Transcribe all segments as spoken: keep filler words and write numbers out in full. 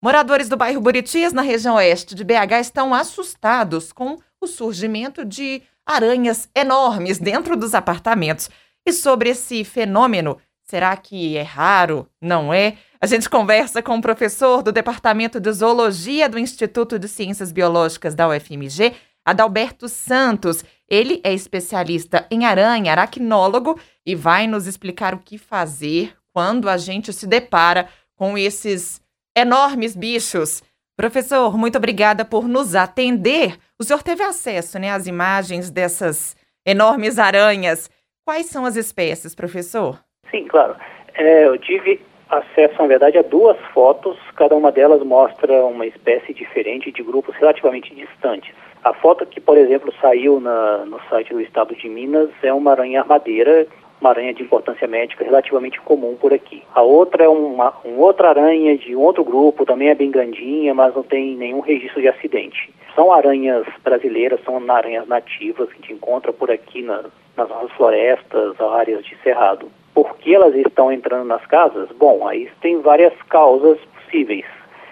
Moradores do bairro Buritis, na região oeste de B H, estão assustados com o surgimento de aranhas enormes dentro dos apartamentos. E sobre esse fenômeno, será que é raro? Não é? A gente conversa com o professor do Departamento de Zoologia do Instituto de Ciências Biológicas da U F M G, Adalberto Santos. Ele é especialista em aranha, aracnólogo, e vai nos explicar o que fazer quando a gente se depara com esses enormes bichos. Professor, muito obrigada por nos atender. O senhor teve acesso, né, às imagens dessas enormes aranhas. Quais são as espécies, professor? Sim, claro. É, eu tive acesso, na verdade, a duas fotos. Cada uma delas mostra uma espécie diferente de grupos relativamente distantes. A foto que, por exemplo, saiu na, no site do estado de Minas é uma aranha armadeira, uma aranha de importância médica relativamente comum por aqui. A outra é uma, uma outra aranha de um outro grupo, também é bem grandinha, mas não tem nenhum registro de acidente. São aranhas brasileiras, são aranhas nativas que a gente encontra por aqui na, nas nossas florestas, áreas de cerrado. Por que elas estão entrando nas casas? Bom, aí tem várias causas possíveis.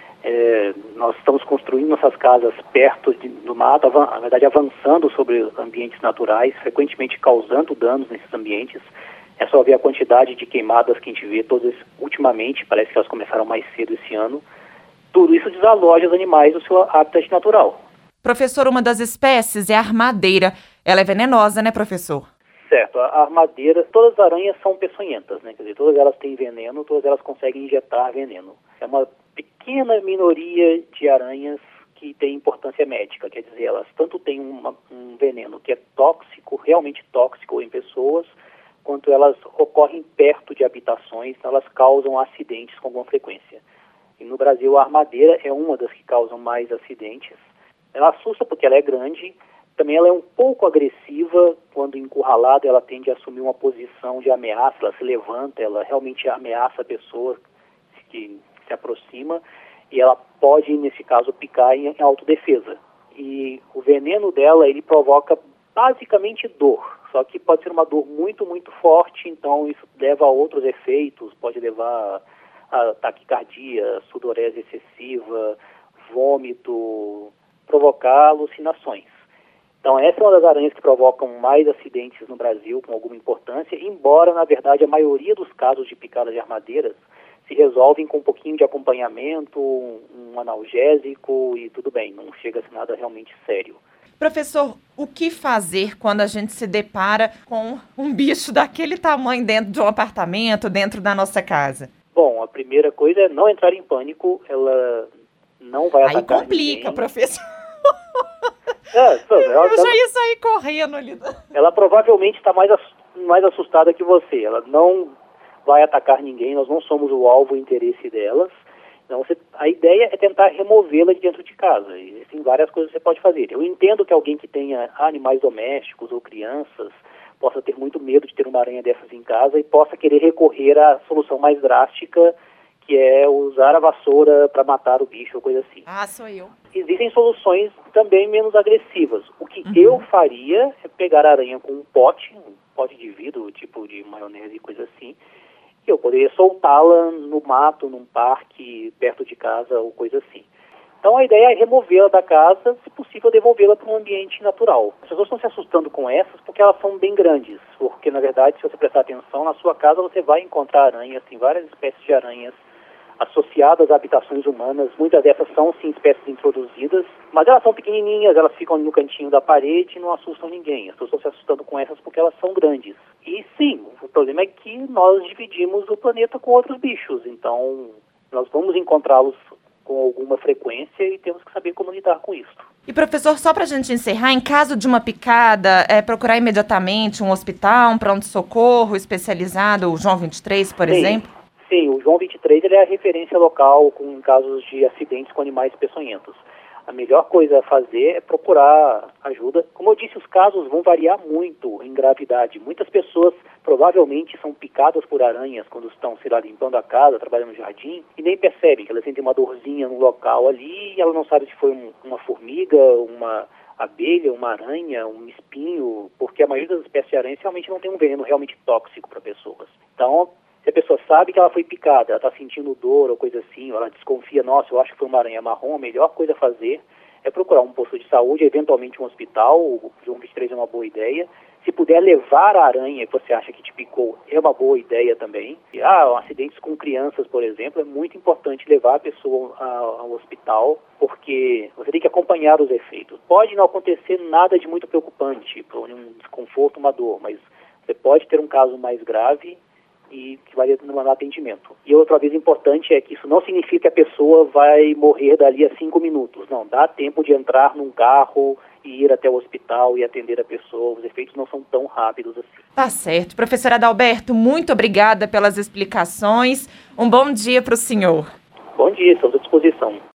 É, nós estamos construindo nossas casas perto de, do mato, na verdade avançando sobre ambientes naturais, frequentemente causando danos nesses ambientes. É só ver a quantidade de queimadas que a gente vê todas ultimamente, parece que elas começaram mais cedo esse ano. Tudo isso desaloja os animais do seu habitat natural. Professor, uma das espécies é a armadeira. Ela é venenosa, né, professor? Certo, a armadeira, todas as aranhas são peçonhentas, né? Quer dizer, todas elas têm veneno, todas elas conseguem injetar veneno. É uma pequena minoria de aranhas que tem importância médica, quer dizer, elas tanto têm uma, um veneno que é tóxico, realmente tóxico em pessoas, quanto elas ocorrem perto de habitações, então elas causam acidentes com alguma frequência. E no Brasil a armadeira é uma das que causam mais acidentes. Ela assusta porque ela é grande, também ela é um pouco agressiva, quando encurralada ela tende a assumir uma posição de ameaça, ela se levanta, ela realmente ameaça a pessoa que se aproxima, e ela pode, nesse caso, picar em, em autodefesa. E o veneno dela, ele provoca basicamente dor, só que pode ser uma dor muito, muito forte, então isso leva a outros efeitos, pode levar a taquicardia, sudorese excessiva, vômito, provocar alucinações. Então essa é uma das aranhas que provocam mais acidentes no Brasil, com alguma importância, embora, na verdade, a maioria dos casos de picadas de armadeiras se resolvem com um pouquinho de acompanhamento, um analgésico e tudo bem, não chega a ser nada realmente sério. Professor, o que fazer quando a gente se depara com um bicho daquele tamanho dentro de um apartamento, dentro da nossa casa? Bom, a primeira coisa é não entrar em pânico, ela não vai Aí atacar complica, ninguém. professor. É, ela, Eu já ia sair correndo ali. Ela provavelmente está mais, mais assustada que você. Ela não vai atacar ninguém, nós não somos o alvo, o interesse delas. Então, você, a ideia é tentar removê-la de dentro de casa. E tem várias coisas que você pode fazer. Eu entendo que alguém que tenha animais domésticos ou crianças possa ter muito medo de ter uma aranha dessas em casa e possa querer recorrer à solução mais drástica, que é usar a vassoura para matar o bicho ou coisa assim. Ah, sou eu. Existem soluções também menos agressivas. O que Uhum. eu faria é pegar a aranha com um pote, um pote de vidro, tipo de maionese e coisa assim, e eu poderia soltá-la no mato, num parque, perto de casa ou coisa assim. Então a ideia é removê-la da casa, se possível devolvê-la para um ambiente natural. As pessoas estão se assustando com essas porque elas são bem grandes, porque na verdade, se você prestar atenção, na sua casa você vai encontrar aranhas, tem várias espécies de aranhas associadas a habitações humanas. Muitas dessas são, sim, espécies introduzidas, mas elas são pequenininhas, elas ficam no cantinho da parede e não assustam ninguém. As pessoas estão se assustando com essas porque elas são grandes. E, sim, o problema é que nós dividimos o planeta com outros bichos, então nós vamos encontrá-los com alguma frequência e temos que saber como lidar com isso. E, professor, só para a gente encerrar, em caso de uma picada, é procurar imediatamente um hospital, um pronto-socorro especializado, o João vinte e três, por sim. exemplo? Sim, o João vinte e três ele é a referência local com, em casos de acidentes com animais peçonhentos. A melhor coisa a fazer é procurar ajuda. Como eu disse, os casos vão variar muito em gravidade. Muitas pessoas provavelmente são picadas por aranhas quando estão, sei lá, limpando a casa, trabalhando no jardim, e nem percebem que elas sentem uma dorzinha no local ali e ela não sabe se foi um, uma formiga, uma abelha, uma aranha, um espinho, porque a maioria das espécies de aranhas realmente não tem um veneno realmente tóxico para pessoas. Então, Se a pessoa sabe que ela foi picada, ela está sentindo dor ou coisa assim, ou ela desconfia, nossa, eu acho que foi uma aranha marrom, a melhor coisa a fazer é procurar um posto de saúde, eventualmente um hospital. O João vinte e três é uma boa ideia. Se puder levar a aranha que você acha que te picou, é uma boa ideia também. E, ah, acidentes com crianças, por exemplo, é muito importante levar a pessoa ao hospital, porque você tem que acompanhar os efeitos. Pode não acontecer nada de muito preocupante, um desconforto, uma dor, mas você pode ter um caso mais grave e que vai demandar atendimento. E outra vez importante é que isso não significa que a pessoa vai morrer dali a cinco minutos. Não, dá tempo de entrar num carro e ir até o hospital e atender a pessoa. Os efeitos não são tão rápidos assim. Tá certo. Professor Adalberto, muito obrigada pelas explicações. Um bom dia para o senhor. Bom dia, estamos à disposição.